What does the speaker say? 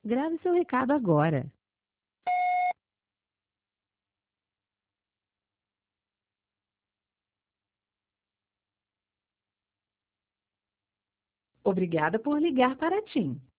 Grave seu recado agora. Obrigada por ligar para a TIM.